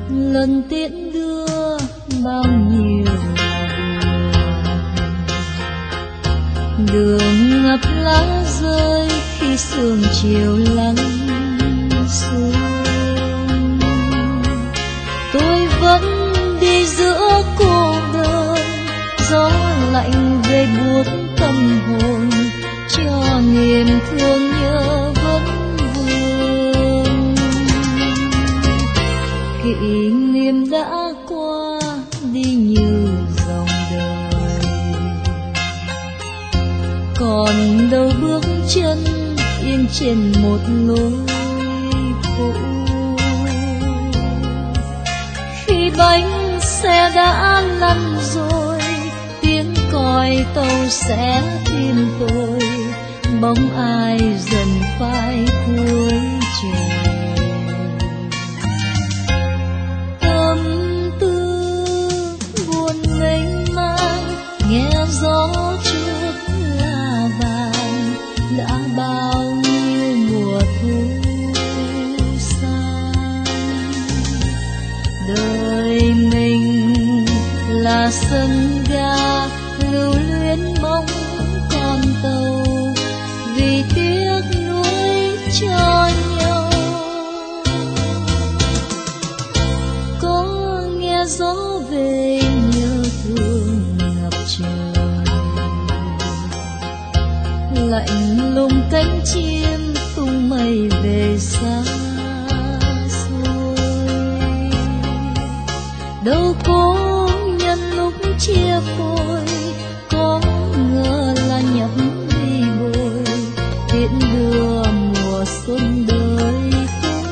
lần tiễn đưa bao nhiêu đường ngập lá rơi khi sương chiều lắng xuống. Tôi vẫn đi giữa cô đơn, gió lạnh về buốt tâm hồn, cho niềm thương nhớ vẫn vương. Kỷ niệm đã qua đi như dòng đời, còn đâu bước chân yên trên một lối cũ. Khi bánh xe đã lăn rồi, tiếng còi tàu sẽ tìm tôi, bóng ai dần phai cuối trời. Tâm tư buồn mênh mang, nghe gió trước lá vàng, đã bao nhiêu mùa thu xa. Đời mình là sân ga lưu luyến mong con tàu, vì tiếc nuối cho nhau. Có nghe gió về nhớ thương ngập trời, lạnh lùng cánh chim tung mây về xa xôi. Đâu có nhân lúc chia phôi, có ngờ là nhập ly bồi, tiễn đưa mùa xuân đời tôi.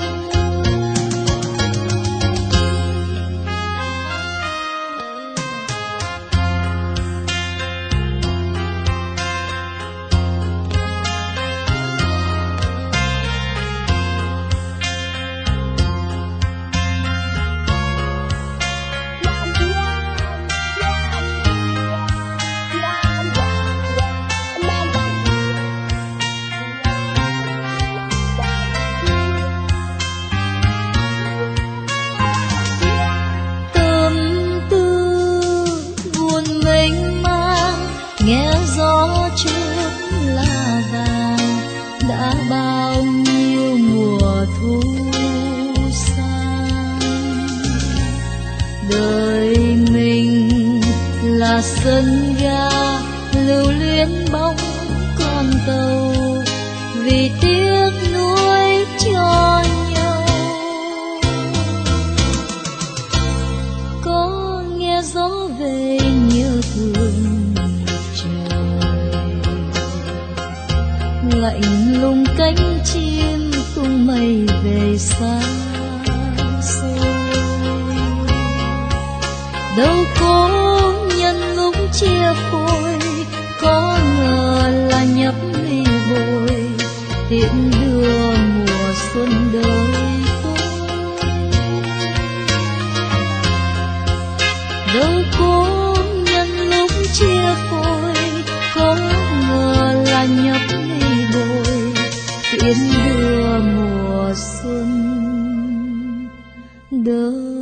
Nghe gió chút lá vàng, đã bao nhiêu mùa thu xa. Đời mình là sân ga lưu luyến bóng con tàu, vì tiếc nuối cho nhau. Có nghe gió về nhớ thương, lạnh lùng cánh chim tung mây về xa xôi. Đâu có nhân lúc chia phôi, có ngờ là nhập ly bồi, tiễn đưa mùa xuân đời tôi. Đâu có nhân lúc chia phôi, có ngờ là nhập tiễn đưa mùa xuân đời.